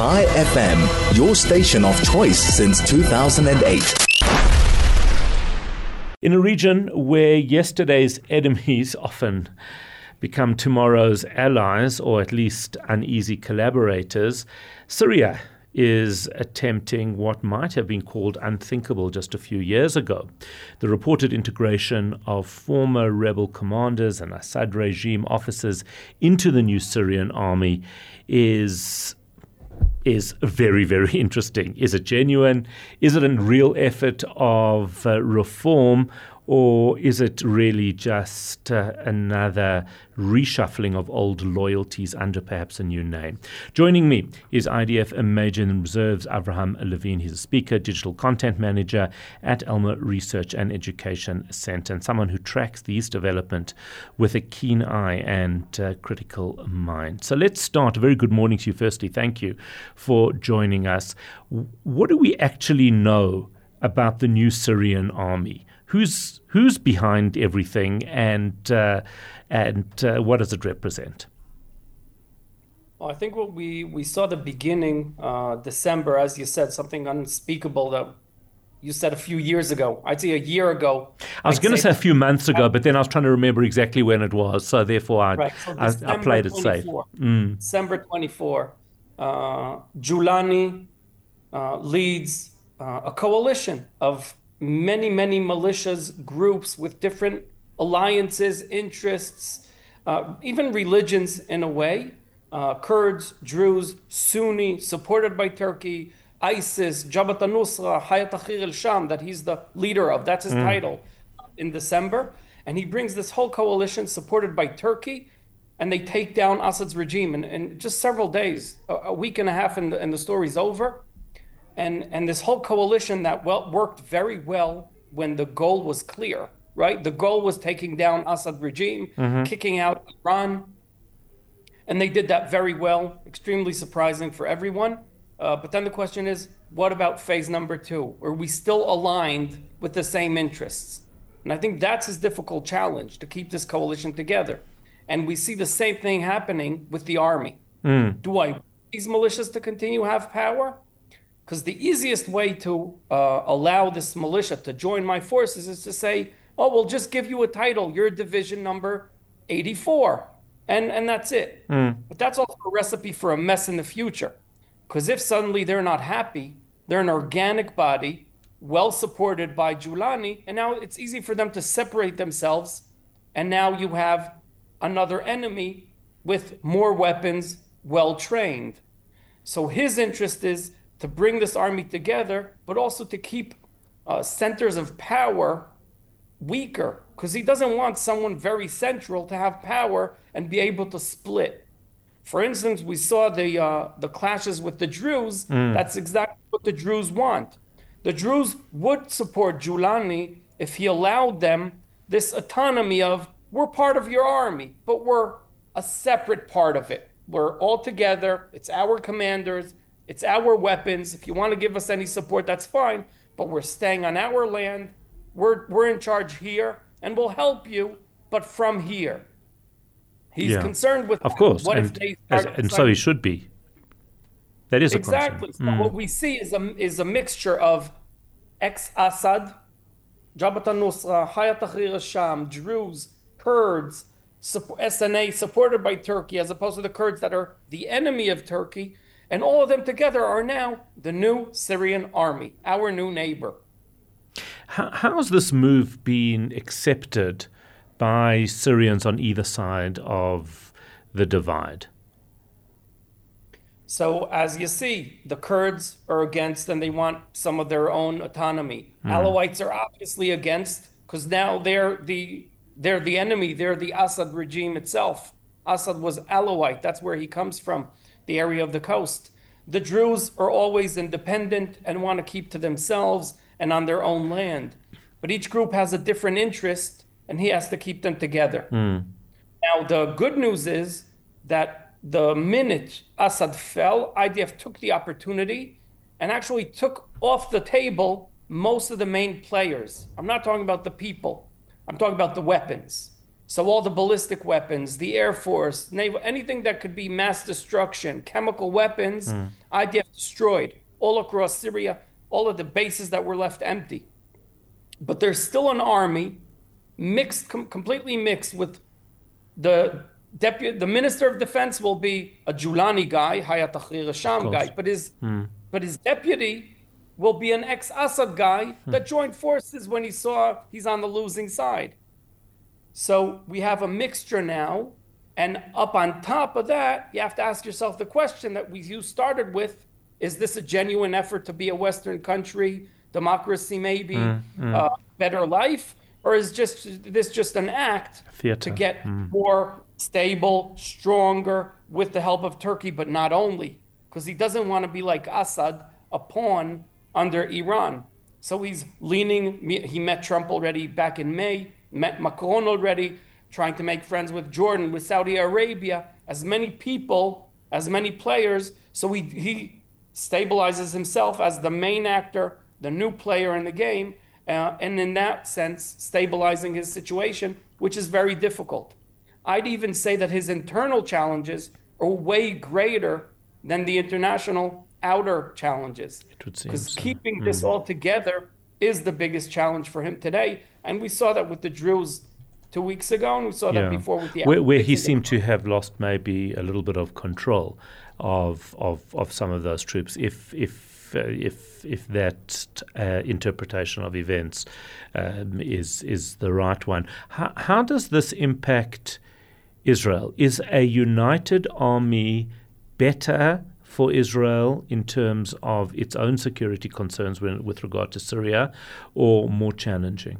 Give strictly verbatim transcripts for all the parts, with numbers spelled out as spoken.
Chai F M, your station of choice since two thousand eight. In a region where yesterday's enemies often become tomorrow's allies, or at least uneasy collaborators, Syria is attempting what might have been called unthinkable just a few years ago. The reported integration of former rebel commanders and Assad regime officers into the new Syrian army is is very, very interesting. Is it genuine? Is it a real effort of uh, reform? Or is it really just uh, another reshuffling of old loyalties under perhaps a new name? Joining me is I D F Major in Reserves, Avraham Levine. He's a speaker, digital content manager at Elmer Research and Education Center, and someone who tracks these development with a keen eye and uh, critical mind. So let's start. A very good morning to you firstly. Thank you for joining us. What do we actually know about the new Syrian army? Who's who's behind everything, and uh, and uh, what does it represent? Well, I think what we, we saw the beginning, uh, December, as you said, something unspeakable that you said a few years ago. I'd say a year ago. I was going to say a few months ago, but then I was trying to remember exactly when it was, so therefore I right. so I, I played it safe. Mm. December twenty-fourth, uh, Giuliani uh, leads uh, a coalition of many, many militias, groups with different alliances, interests, uh, even religions in a way. Uh, Kurds, Druze, Sunni, supported by Turkey, ISIS, Jabhat al-Nusra, Hayat Tahrir al-Sham, that he's the leader of. That's his mm. title in December. And he brings this whole coalition supported by Turkey, and they take down Assad's regime in, in just several days, a, a week and a half, and the, and the story's over. And and this whole coalition that well worked very well when the goal was clear, right? The goal was taking down Assad regime, mm-hmm. kicking out Iran. And they did that very well, extremely surprising for everyone. Uh, but then the question is, what about phase number two? Are we still aligned with the same interests? And I think that's his difficult challenge, to keep this coalition together. And we see the same thing happening with the army. Mm. Do I want these militias to continue to have power? Because the easiest way to uh, allow this militia to join my forces is to say, oh, we'll just give you a title. You're division number eighty-four. And, and that's it. Mm. But that's also a recipe for a mess in the future. Because if suddenly they're not happy, they're an organic body, well supported by Giuliani, and now it's easy for them to separate themselves. And now you have another enemy with more weapons, well trained. So his interest is to bring this army together, but also to keep uh, centers of power weaker, because he doesn't want someone very central to have power and be able to split. For instance, we saw the uh, the clashes with the Druze. Mm. That's exactly what the Druze want. The Druze would support Giuliani if he allowed them this autonomy of, we're part of your army, but we're a separate part of it. We're all together. It's our commanders. It's our weapons. If you want to give us any support, that's fine. But we're staying on our land. We're we're in charge here, and we'll help you, but from here. He's yeah. concerned with of course, what and, if they as, and so he should be. That is exactly. a concern. So mm. what we see is a is a mixture of ex-Assad, Jabhat al-Nusra, Hayat Tahrir al-Sham, Druze, Kurds, S N A supported by Turkey, as opposed to the Kurds that are the enemy of Turkey. And all of them together are now the new Syrian army, our new neighbor. How, how has this move been accepted by Syrians on either side of the divide? So as you see, the Kurds are against, and they want some of their own autonomy. Mm. Alawites are obviously against, because now they're the they're the enemy. They're the Assad regime itself. Assad was Alawite. That's where he comes from, the area of the coast. The Druze are always independent and want to keep to themselves and on their own land. But each group has a different interest, and he has to keep them together. Mm. Now, the good news is that the minute Assad fell, I D F took the opportunity and actually took off the table most of the main players. I'm not talking about the people. I'm talking about the weapons. So all the ballistic weapons, the Air Force, naval, anything that could be mass destruction, chemical weapons, mm. I D F destroyed all across Syria, all of the bases that were left empty. But there's still an army mixed, com- completely mixed with the deputy, the Minister of Defense will be a Julani guy, Hayat Tahrir al-Sham guy, but his, mm. but his deputy will be an ex-Assad guy mm. that joined forces when he saw he's on the losing side. So we have a mixture now, and up on top of that, you have to ask yourself the question that we you started with: is this a genuine effort to be a Western country, democracy, maybe mm, mm. Uh, better life, or is just this just an act Theater. to get mm. more stable, stronger, with the help of Turkey, but not only, because he doesn't want to be like Assad, a pawn under Iran. So he's leaning. He met Trump already back in May. Met Macron already, trying to make friends with Jordan, with Saudi Arabia, as many people, as many players. So he, he stabilizes himself as the main actor, the new player in the game, uh, and in that sense, stabilizing his situation, which is very difficult. I'd even say that his internal challenges are way greater than the international outer challenges. Because so. keeping mm. this all together is the biggest challenge for him today. And we saw that with the Druze two weeks ago, and we saw yeah. that before with the... Where, where he seemed to have lost maybe a little bit of control of of, of some of those troops, if if uh, if if that uh, interpretation of events um, is is the right one. How, how does this impact Israel? Is a united army better for Israel in terms of its own security concerns when, with regard to Syria, or more challenging?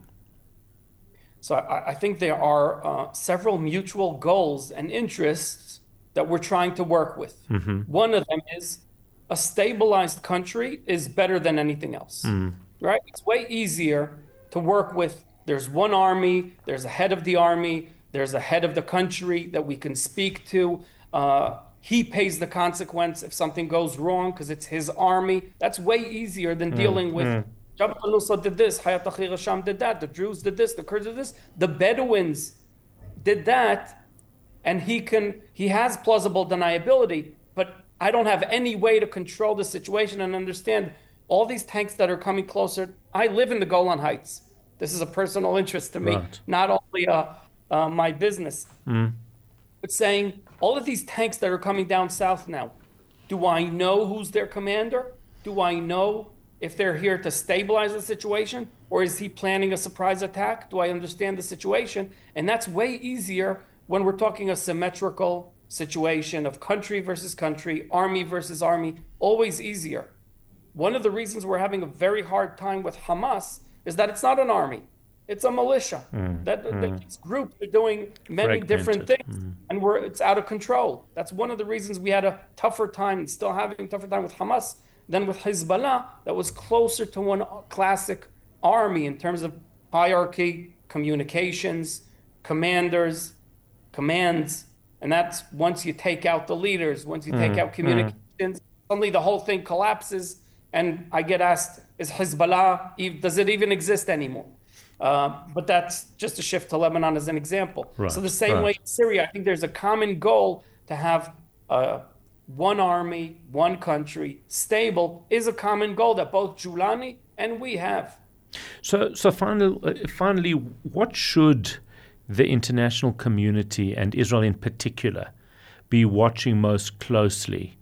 So I, I think there are uh, several mutual goals and interests that we're trying to work with. Mm-hmm. One of them is a stabilized country is better than anything else, mm. right? It's way easier to work with. There's one army, there's a head of the army, there's a head of the country that we can speak to. Uh, he pays the consequence if something goes wrong because it's his army. That's way easier than mm. dealing with mm. Jabhat al-Nusra did this, Hayat Tahrir al-Sham did that, the Druze did this, the Kurds did this, the Bedouins did that, and he can he has plausible deniability, but I don't have any way to control the situation and understand all these tanks that are coming closer. I live in the Golan Heights. This is a personal interest to me, right. not only uh, uh, my business. Mm. But saying, all of these tanks that are coming down south now, do I know who's their commander? Do I know if they're here to stabilize the situation, or is he planning a surprise attack? Do I understand the situation? And that's way easier when we're talking a symmetrical situation of country versus country, army versus army, always easier. One of the reasons we're having a very hard time with Hamas is that it's not an army. It's a militia. Mm, that, mm. that these groups are doing many Fragmented. different things, mm. and we're it's out of control. That's one of the reasons we had a tougher time, and still having a tougher time with Hamas than with Hezbollah, that was closer to one classic army in terms of hierarchy, communications, commanders, commands. And that's once you take out the leaders, once you take mm, out communications, mm. suddenly the whole thing collapses. And I get asked, is Hezbollah, does it even exist anymore? Uh, but that's just a shift to Lebanon as an example. Right, so the same right. way in Syria, I think there's a common goal to have uh, one army, one country, stable, is a common goal that both Julani and we have. So, so finally, finally, what should the international community and Israel in particular be watching most closely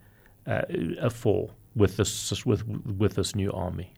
uh, for with this with with this new army?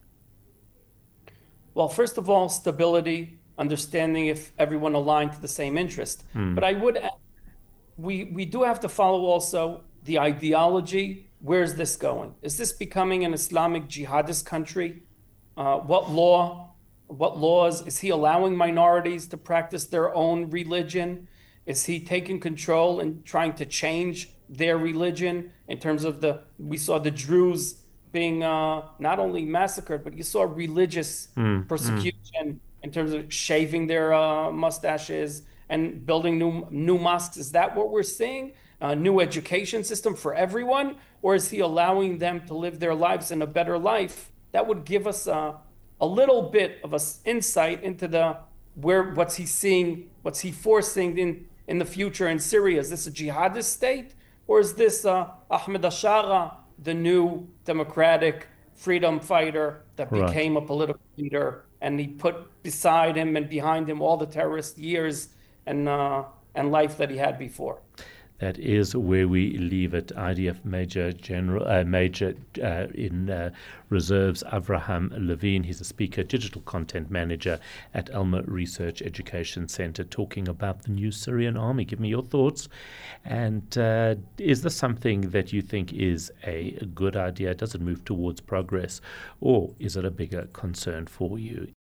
Well, first of all, stability, understanding if everyone aligned to the same interest. Mm. But I would, we we do have to follow also the ideology. Where's this going? Is this becoming an Islamic jihadist country? Uh, what law, what laws? Is he allowing minorities to practice their own religion? Is he taking control and trying to change their religion in terms of the, we saw the Druze being uh, not only massacred, but you saw religious mm, persecution mm. in terms of shaving their uh, mustaches and building new new mosques. Is that what we're seeing? A new education system for everyone? Or is he allowing them to live their lives in a better life? That would give us uh, a little bit of an insight into the where what's he seeing? What's he foreseeing in in the future in Syria? Is this a jihadist state, or is this uh, Ahmed al-Shara, the new democratic freedom fighter that Right. became a political leader, and he put beside him and behind him all the terrorist years and uh, and life that he had before? That is where we leave it. I D F Major General, uh, Major uh, in uh, Reserves, Avraham Levine. He's a speaker, digital content manager at Alma Research Education Center, talking about the new Syrian army. Give me your thoughts. And uh, is this something that you think is a good idea? Does it move towards progress, or is it a bigger concern for you?